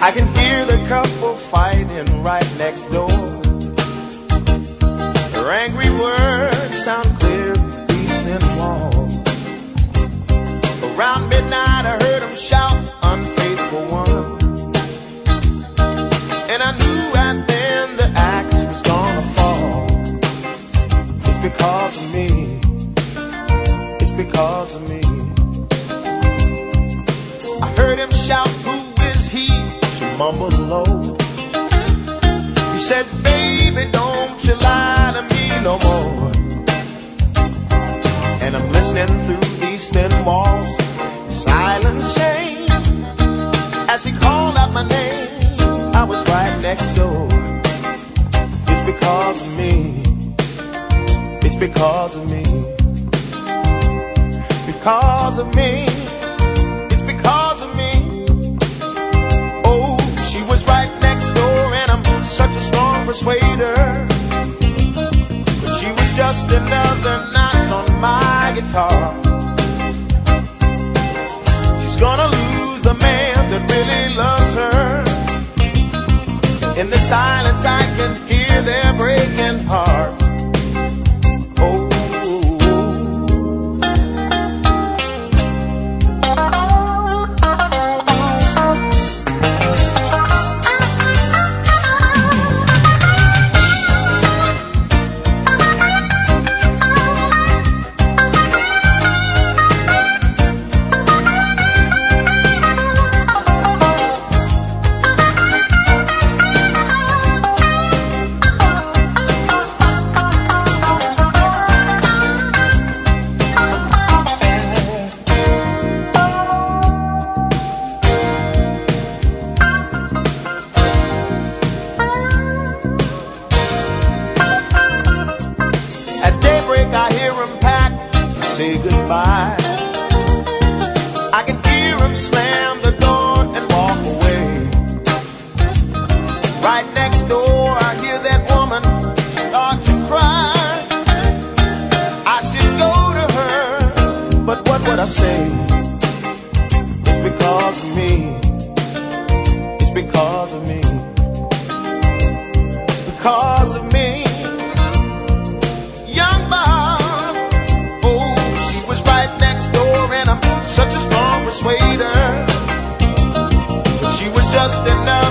I can hear the couple fighting right next door. Their angry words sound clear through these thin walls. Around midnight I heard them shout, unfaithful one. And I knew right then the axe was gonna fall. It's because of me. It's because of me. I heard him shout, who is he? She mumbled low. He said, baby, don't you lie to me no more. And I'm listening through these thin walls, silent shame. As he called out my name, I was right next door. It's because of me. It's because of me. Because of me. It's because of me. Oh, she was right next door, and I'm such a strong persuader. But she was just another notch on my guitar. She's gonna lose the man that really loves her. In the silence I can hear their breaking hearts. Oh, say goodbye. I can hear him slam the door and walk away. Right next door I hear that woman start to cry. I should go to her, but what would I say? It's because of me. It's because of me. Because of me. Such a strong persuader, but she was just enough.